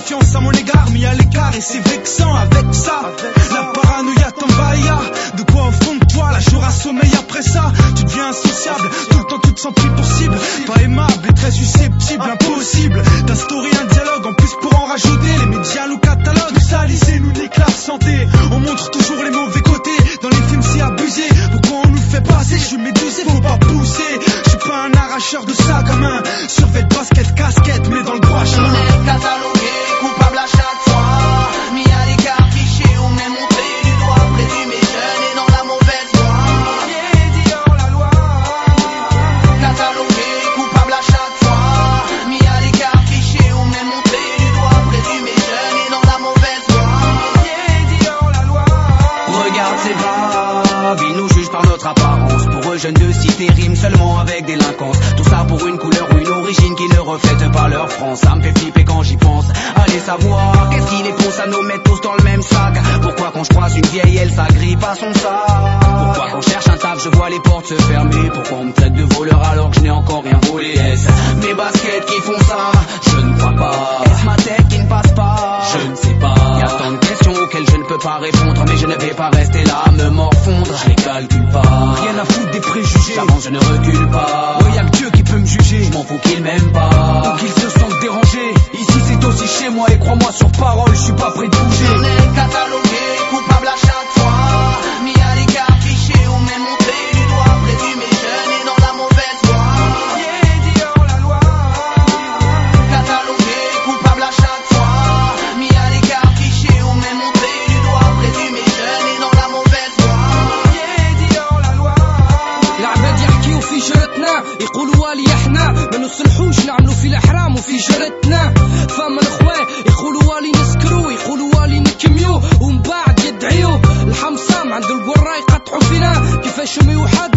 confiance à mon égard, mis à l'écart et c'est vexant avec ça. La paranoïa t'envahia. De quoi au fond de toi, la jour à sommeil après ça. Tu deviens insociable, tout le temps tu te sens pris pour cible. Pas aimable et très susceptible, impossible d'instaurer un dialogue, en plus pour en rajouter. Les médias nous cataloguent, tout ça lycée nous nique la santé. On montre toujours les mauvais côtés, dans les films c'est abusé. Pourquoi on nous fait passer, je suis médusé, faut pas pousser. Je suis pas un arracheur de sac à main, survêt de basket, casquette, mais dans le droit chemin. On est catalogué, coupable à chaque fois, mis à l'écart, fiché, on est montré du doigt, présumé jeune et dans la mauvaise voie. Pieds hors la loi. Catalogué, coupable à chaque fois, mis à l'écart, fiché, on est montré du doigt, présumé jeune et dans la mauvaise voie. Pieds hors la loi. Regarde ces braves, ils nous jugent par notre apparence. Pour eux, jeunes de cité riment seulement avec délinquance. Tout ça pour une couleur ou une origine qui ne reflète pas leur France. Ça me fait flipper quand j'y pense. Allez savoir, qu'est-ce qui les pousse à nous mettre tous dans le même sac? Pourquoi quand je croise une vieille, elle s'agrippe à son sac? Pourquoi quand je cherche un taf, je vois les portes se fermer? Pourquoi on me traite de voleur alors que je n'ai encore rien volé? Est-ce mes baskets qui font ça? Je ne crois pas. Est-ce ma tête qui ne passe pas? Je ne sais pas. Y'a tant de questions auxquelles je ne peux pas répondre, mais je ne vais pas rester là à me morfondre. Je les calcule pas. Rien à foutre des préjugés. J'avance, je ne recule pas. Ouais, y'a que Dieu qui peut me juger. Je m'en fous qu'ils m'aiment pas. Ou qu'ils se sentent dérangés. Ici c'est aussi chez moi et crois-moi sur parole, je suis pas prêt de bouger. On est catalogué, coupable à chaque fois, mis à l'écart, fiché, on est montré du doigt, présumé jeune et dans la mauvaise voie. Pieds hors la loi. Catalogué, coupable à chaque fois, mis à l'écart, fiché, on est montré du doigt, présumé jeune et dans la mauvaise voie. Pieds hors la loi. العباد يحكيو في جرتنا يقولوا والي احنا ما نصلحوش نعملوا في الاحرام وفي جرتنا. فما الاخوان يقولوا والي نسكروا يقولوا والي نكميو ومن بعد يدعيو الحمصام عند القرا يقطعوا فينا كيفاش ما يوحد